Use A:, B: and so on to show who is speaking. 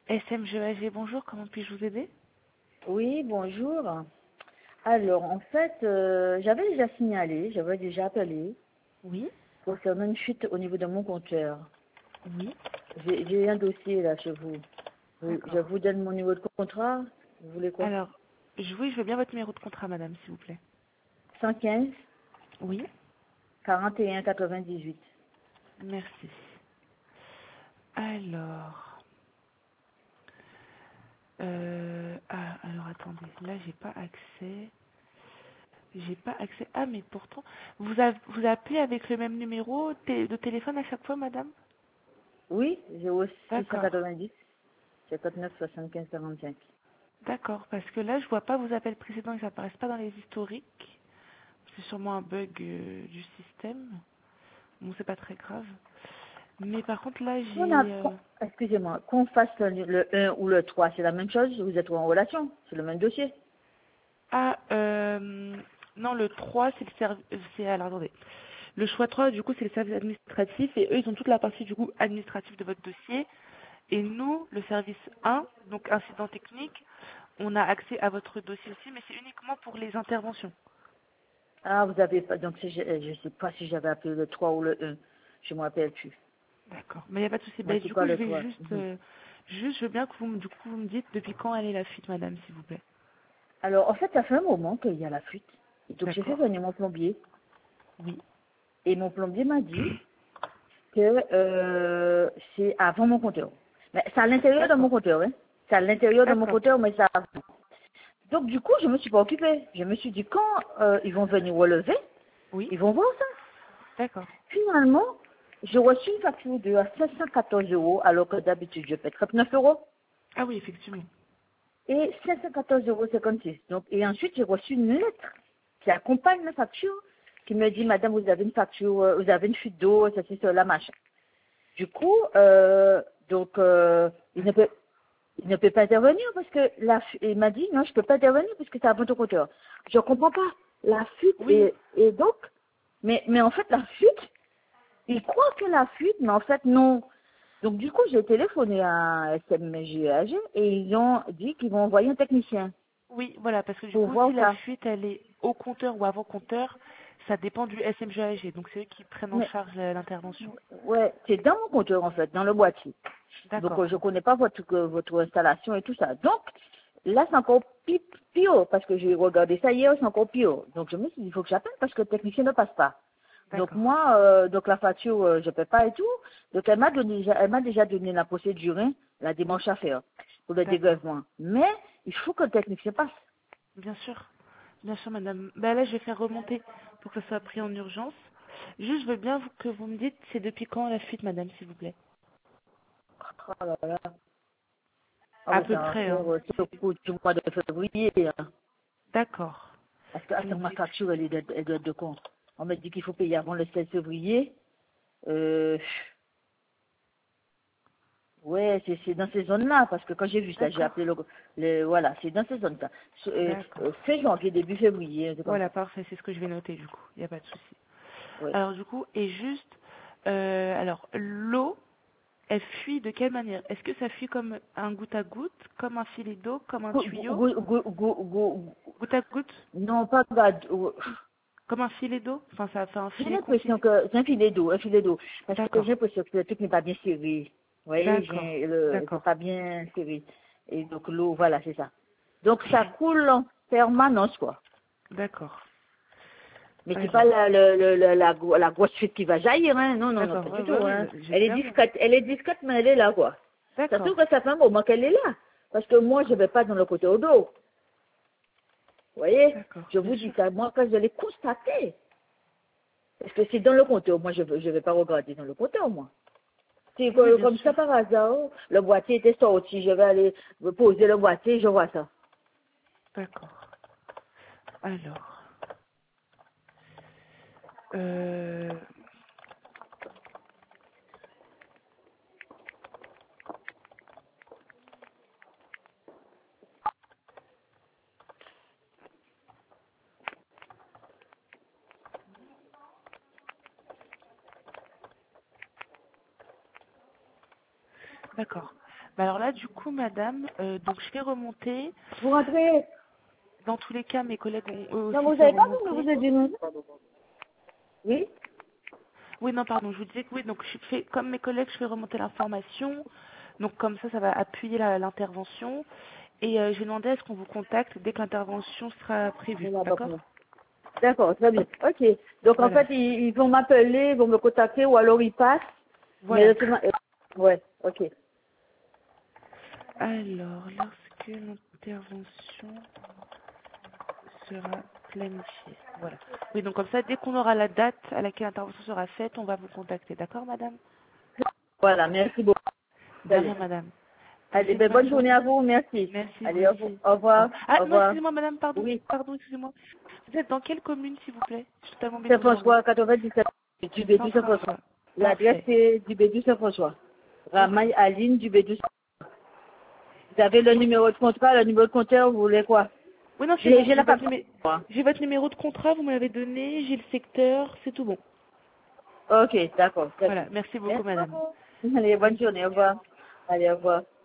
A: SMGAG, bonjour, comment puis-je vous aider?
B: Oui, bonjour. Alors, en fait, j'avais déjà signalé, j'avais déjà appelé
A: Oui,
B: concernant une fuite au niveau de mon compteur.
A: oui,
B: J'ai un dossier là chez vous. Je
A: d'accord.
B: vous donne mon niveau de contrat. Vous voulez quoi?
A: Alors, oui, je veux bien votre numéro de contrat, madame, s'il vous plaît.
B: 115
A: Oui,
B: 41 98.
A: merci. Alors, alors attendez, là, j'ai pas accès. J'ai pas accès. Ah, mais pourtant, vous appelez avec le même numéro de téléphone à chaque fois, madame?
B: Oui,
A: D'accord,
B: 0690 59 75 45.
A: d'accord, parce que là, je vois pas vos appels précédents, ils apparaissent pas dans les historiques. C'est sûrement un bug du système. Bon, c'est pas très grave. Mais par contre, là, j'ai...
B: Excusez-moi, qu'on fasse le 1 ou le 3, c'est la même chose? Vous êtes en relation? C'est le même dossier?
A: Ah, non, le 3 c'est le service... Alors, attendez. Le choix 3 du coup, c'est le service administratif. Et eux, ils ont toute la partie, du coup, administrative de votre dossier. Et nous, le service 1, donc incident technique, on a accès à votre dossier aussi, mais c'est uniquement pour les interventions.
B: Ah, vous avez pas, donc je sais pas si j'avais appelé le 3 ou le 1. Je me rappelle plus.
A: D'accord. Mais il n'y a pas de souci.
B: Moi,
A: Ben,
B: c'est
A: du
B: pas
A: coup, je
B: le
A: vais
B: 3.
A: juste... je veux bien que vous me dites depuis quand elle est la fuite, madame, s'il vous plaît.
B: Alors, en fait, ça fait un moment qu'il y a la fuite. Et donc, j'ai fait
A: D'accord.
B: venir mon plombier.
A: Oui.
B: Et mon plombier m'a dit que c'est avant mon compteur. Mais c'est à l'intérieur de mon
A: D'accord.
B: compteur, hein. C'est à l'intérieur de mon
A: D'accord.
B: compteur, mais ça avant. Donc, du coup, je me suis pas occupée. Je me suis dit, quand ils vont venir relever,
A: Oui.
B: ils vont voir ça.
A: D'accord.
B: Finalement, j'ai reçu une facture de 514 euros, alors que d'habitude, je paie 39 euros.
A: Ah oui, effectivement.
B: Et 514,56 euros. Donc, et ensuite, j'ai reçu une lettre qui accompagne la facture, qui me dit, Madame, vous avez une facture, vous avez une fuite d'eau, ceci, cela, machin. Du coup,
A: D'accord.
B: il ne peut pas intervenir parce que il m'a dit, non, je peux pas intervenir parce que c'est à votre compteur. Je comprends pas. La fuite
A: Oui.
B: et donc, mais en fait, la fuite, il croit que la fuite, mais en fait, non. Donc, du coup, j'ai téléphoné à SMGAG et ils ont dit qu'ils vont envoyer un technicien
A: Oui, voilà, parce que du
B: pour
A: coup,
B: voir
A: si la
B: ça.
A: fuite, elle est au compteur ou avant compteur, ça dépend du SMGAG. Donc, c'est eux qui prennent en
B: Mais,
A: charge l'intervention.
B: ouais, c'est dans mon compteur, en fait, dans le boîtier. Donc,
A: D'accord.
B: je connais pas votre installation et tout ça. Donc, là, c'est encore pire, parce que j'ai regardé ça hier, c'est encore pire. Donc, je me suis dit, il faut que j'appelle parce que le technicien ne passe pas. Donc,
A: D'accord.
B: moi, donc la facture, je paie pas et tout. Donc, elle m'a déjà donné la procédure, hein, la
A: Oui.
B: démarche à faire pour le
A: D'accord.
B: dégrèvement. Mais, il faut que le technicien passe.
A: Bien sûr. Bien sûr, madame. Ben là, je vais faire remonter pour que ça soit pris en urgence. Juste, je veux bien que vous me dites, c'est depuis quand la fuite, madame, s'il vous plaît?
B: Oh là là. Ah,
A: À
B: mais
A: peu
B: ça va
A: près,
B: faire
A: hein.
B: tout au cours du mois de février. Hein.
A: D'accord.
B: Parce que,
A: Vous me
B: attends, ma
A: dites.
B: facture, elle doit être de compte. On m'a dit qu'il faut payer avant le 16 février. Euh, ouais, c'est dans ces zones-là, parce que quand j'ai vu ça, j'ai appelé
A: D'accord.
B: voilà, c'est dans ces zones-là.
A: D'accord.
B: Fin janvier, début février, c'est comme
A: Voilà,
B: ça.
A: parfait, c'est ce que je vais noter du coup, il n'y a pas de souci.
B: Ouais.
A: Alors du coup, et juste, alors l'eau, elle fuit de quelle manière? Est-ce que ça fuit comme un goutte à goutte, comme un filet d'eau, comme un tuyau? Goutte à goutte?
B: Non, pas bad.
A: Comme un filet d'eau? Enfin, ça fait un
B: J'ai
A: filet
B: l'impression
A: continu?
B: que c'est un filet d'eau, un filet d'eau. Parce que j'ai
A: D'accord,
B: l'impression que le truc n'est pas bien serré. Vous voyez,
A: d'accord,
B: c'est
A: d'accord,
B: pas bien serré. Et donc l'eau, voilà, c'est ça. Donc ça coule en permanence, quoi.
A: d'accord.
B: Mais c'est pas
A: Alors,
B: la grosse fuite qui va jaillir, hein. Non, non, non,
A: d'accord,
B: pas
A: ouais,
B: du
A: ouais,
B: tout,
A: ouais,
B: hein.
A: j'espère bien.
B: Elle est discrète, mais elle est là, quoi. Ça se trouve
A: D'accord,
B: que ça fait un moment qu'elle est là. Parce que moi, je
A: d'accord,
B: vais pas dans le côté au dos. Vous voyez?
A: d'accord,
B: Je
A: bien
B: vous dis
A: sûr.
B: ça, moi, quand je l'ai constaté. Parce que c'est dans le compteur. Moi, je vais pas regarder dans le compteur, moi. C'est
A: Oui, bien
B: comme ça
A: sûr.
B: par hasard, le boîtier était sorti, je vais aller me poser le boîtier, je vois ça.
A: D'accord. Alors, euh, d'accord. Bah alors là, du coup, madame, donc je vais remonter.
B: Vous rentrez.
A: Dans tous les cas, mes collègues ont eux
B: Non,
A: aussi
B: vous
A: fait
B: n'avez pas vu que
A: remonter.
B: vous êtes venu. Oui.
A: Oui, non, pardon, je vous disais que oui, donc je fais, comme mes collègues, je fais remonter l'information. Donc comme ça va appuyer l'intervention. Et je vais demander à ce qu'on vous contacte dès que l'intervention sera prévue.
B: On n'a pas
A: D'accord?
B: pris. D'accord, très bien. Ok. Donc en
A: Voilà.
B: fait, ils vont m'appeler, ils vont me contacter ou alors ils passent. Mais
A: Voilà.
B: autrement, ouais, ok.
A: Alors, lorsque l'intervention sera planifiée. Voilà. Oui, donc comme ça, dès qu'on aura la date à laquelle l'intervention sera faite, on va vous contacter. D'accord, madame?
B: Voilà, merci beaucoup.
A: De
B: Salut.
A: rien, madame.
B: Allez,
A: Passez une
B: ben,
A: bonne
B: bonne journée à
A: journée.
B: vous, merci.
A: Merci, vous
B: Allez,
A: aussi.
B: au revoir.
A: Ah,
B: Au
A: non,
B: revoir.
A: excusez-moi, madame, pardon.
B: Oui.
A: Pardon, excusez-moi. Vous êtes dans quelle commune, s'il vous plaît? Je suis totalement bêtise en vous.
B: Saint-François, 97, du Bédou Saint-François.
A: Saint-François.
B: L'adresse
A: Parfait.
B: c'est du Bédou Saint-François.
A: Ok.
B: Ramaille Aline du Bédou. Vous avez le numéro de contrat, le numéro de compteur, vous voulez quoi?
A: Oui, non, c'est bon.
B: J'ai la facture.
A: J'ai votre numéro de contrat, vous me l'avez donné, j'ai le secteur, c'est tout bon.
B: Ok, d'accord. Très bien.
A: Voilà, merci beaucoup,
B: Merci
A: madame.
B: beaucoup. Allez, bonne
A: Bonne
B: journée,
A: journée.
B: au revoir. Allez, au revoir.